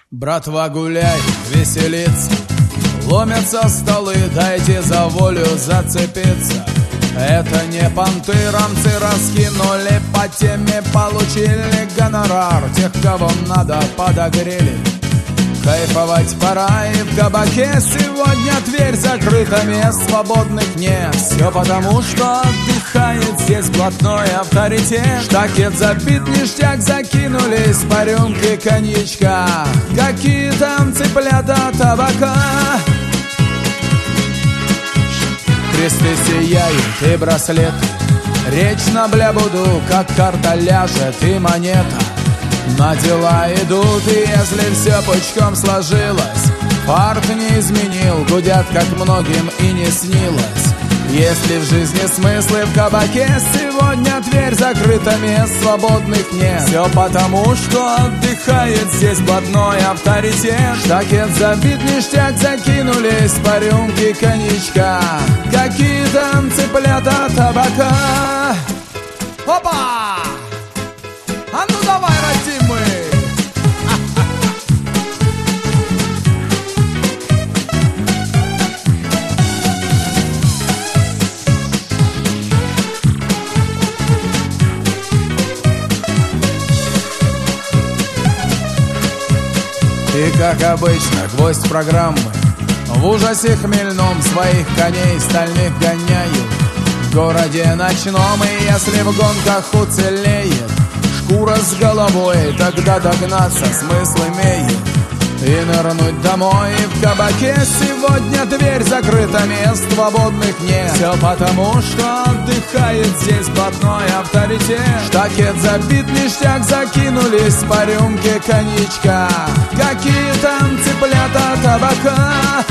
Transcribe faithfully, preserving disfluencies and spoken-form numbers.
Братва гуляй, веселится, ломятся столы, дайте за волю зацепиться. Это не понты, рамцы раскинули, по теме получили гонорар. Тех, кого надо, подогрели. Кайфовать пора, и в кабаке сегодня дверь закрыта, мест свободных нет. Все потому, что отдыхает здесь блатной авторитет. Штакет забит, ништяк закинулись по рюмке коньячка. Какие там цыплята табака? Кресты сияют и браслеты, речь на блябуду, как карта ляжет и монета. На дела идут, и если все пучком сложилось, фарт не изменил, гудят, как многим и не снилось. Если в жизни смыслы, в кабаке сегодня дверь закрыта, мест свободных нет. Все потому, что отдыхает здесь блатной авторитет. Штакет забит, ништяк закинулись по рюмке коньячка. Какие там цыплята табака? Опа! А ну давай, родимый! И как обычно, гвоздь программы в ужасе хмельном своих коней стальных гоняют. В городе ночном, и если в гонках уцелеет шкура с головой, тогда догнаться смысл имеет. И нырнуть домой, и в кабаке сегодня дверь закрыта, мест свободных нет. Все потому, что отдыхает здесь блатной авторитет. Штакет забит, ништяк закинулись по рюмке коньячка. Какие там цыплята табака?